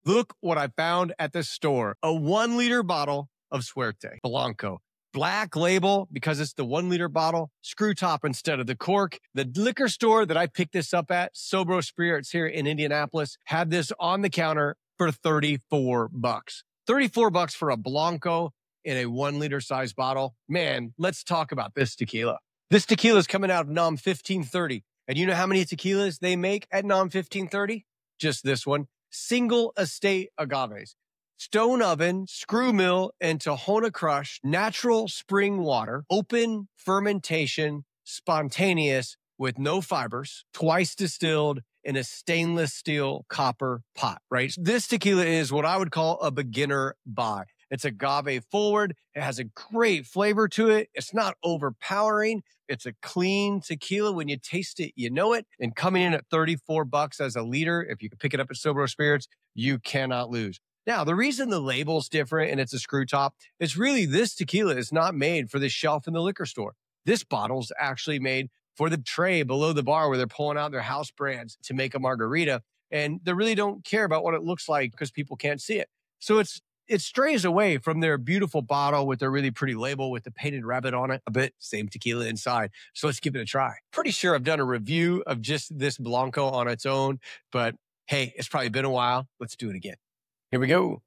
Look what I found at the store. A 1 liter bottle of Suerte Blanco. Black label because it's the 1 liter bottle, screw top instead of the cork. The liquor store that I picked this up at, Sobro Spirits here in Indianapolis, had this on the counter for $34. $34 for a Blanco in a 1 liter size bottle. Man, let's talk about this tequila. This tequila is coming out of NOM 1530. And you know how many tequilas they make at NOM 1530? Just this one. Single estate agaves. Stone oven, screw mill, and Tahona crush, natural spring water, open fermentation, spontaneous with no fibers, twice distilled in a stainless steel copper pot, right? This tequila is what I would call a beginner buy. It's agave forward. It has a great flavor to it. It's not overpowering. It's a clean tequila. When you taste it, you know it. And coming in at $34 as a liter, if you can pick it up at Sobro Spirits, you cannot lose. Now, the reason the label's different and it's a screw top, it's really this tequila is not made for the shelf in the liquor store. This bottle's actually made for the tray below the bar where they're pulling out their house brands to make a margarita. And they really don't care about what it looks like because people can't see it. So it strays away from their beautiful bottle with their really pretty label with the painted rabbit on it a bit. Same tequila inside. So let's give it a try. Pretty sure I've done a review of just this Blanco on its own, but hey, it's probably been a while. Let's do it again. Here we go.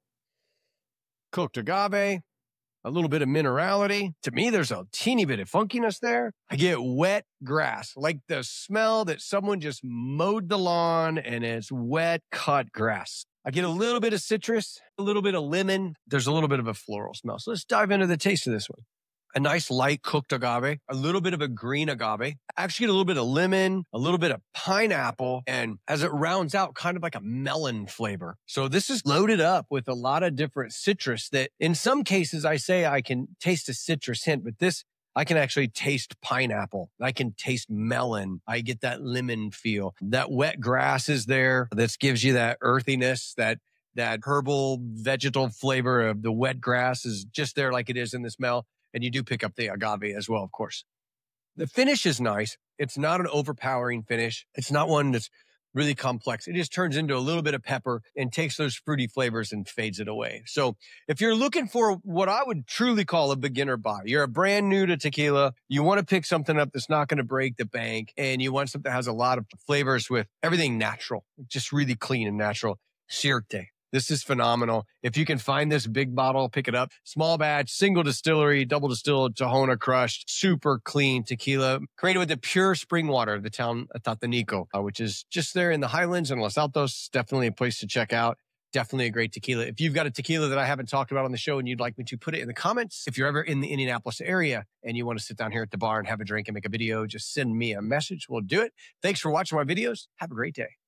Cooked agave, a little bit of minerality. To me, there's a teeny bit of funkiness there. I get wet grass, like the smell that someone just mowed the lawn and it's wet cut grass. I get a little bit of citrus, a little bit of lemon. There's a little bit of a floral smell. So let's dive into the taste of this one. A nice light cooked agave, a little bit of a green agave. I actually get a little bit of lemon, a little bit of pineapple, and as it rounds out, kind of like a melon flavor. So this is loaded up with a lot of different citrus that in some cases I say I can taste a citrus hint, but this I can actually taste pineapple. I can taste melon. I get that lemon feel. That wet grass is there. This gives you that earthiness, that herbal vegetal flavor of the wet grass is just there like it is in the smell. And you do pick up the agave as well, of course. The finish is nice. It's not an overpowering finish. It's not one that's really complex. It just turns into a little bit of pepper and takes those fruity flavors and fades it away. So if you're looking for what I would truly call a beginner buy, you're a brand new to tequila, you want to pick something up that's not going to break the bank, and you want something that has a lot of flavors with everything natural, just really clean and natural, Suerte. This is phenomenal. If you can find this big bottle, pick it up. Small batch, single distillery, double distilled, Tahona crushed, super clean tequila, created with the pure spring water of the town of Tatanico, which is just there in the Highlands in Los Altos. Definitely a place to check out. Definitely a great tequila. If you've got a tequila that I haven't talked about on the show and you'd like me to, put it in the comments. If you're ever in the Indianapolis area and you want to sit down here at the bar and have a drink and make a video, just send me a message. We'll do it. Thanks for watching my videos. Have a great day.